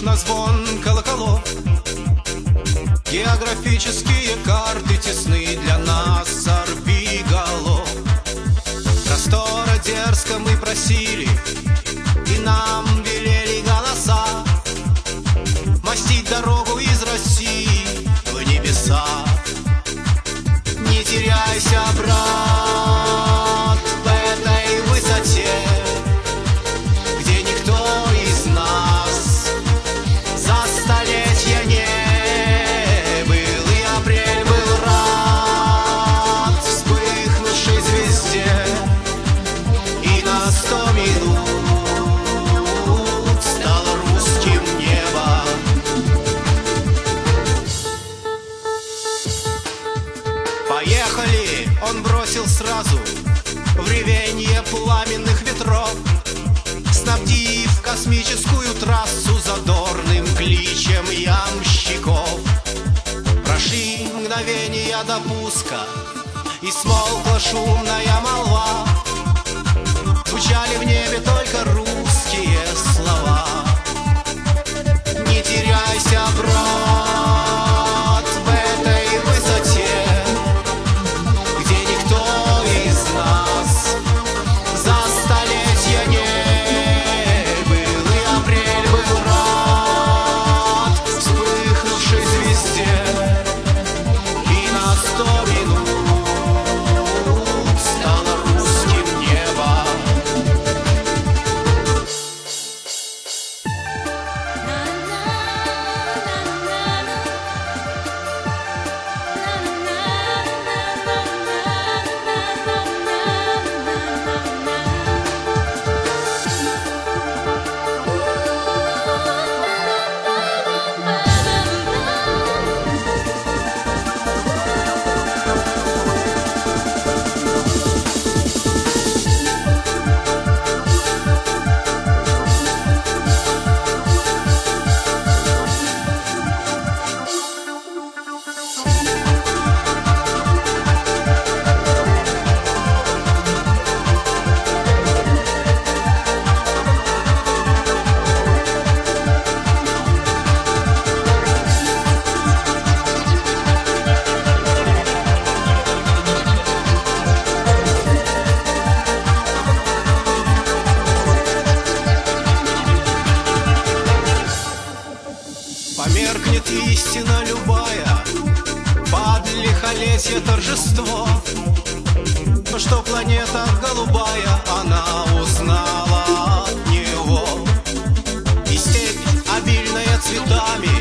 похож на звон колоколов. Географические карты тесны для нас, сорвиголов. Простора дерзко мы просили, и нам велели голоса мостить дорогу из России в небеса. Не теряйся, брат, в этой высоте, где никто из нас за столетия не был. И апрель был рад вспыхнувшей звезде, и на 100 минут стало русским небо. Поехали! Он бросил сразу в ревенье пламенных ветров, снабдив космическую трассу задорным кличем ямщиков. Прошли мгновения до пуска, и смолкла шумная молва. Звучали в небе только русские слова. Не теряйся, брат, в этой высоте, где никто из нас за столетия не был. И апрель был рад вспыхнувшей звезде, и на 100 минут стало русским небо. Померкнет истина любая под лихолетье торжество, что планета голубая она узнала от него. И степь, обильная цветами,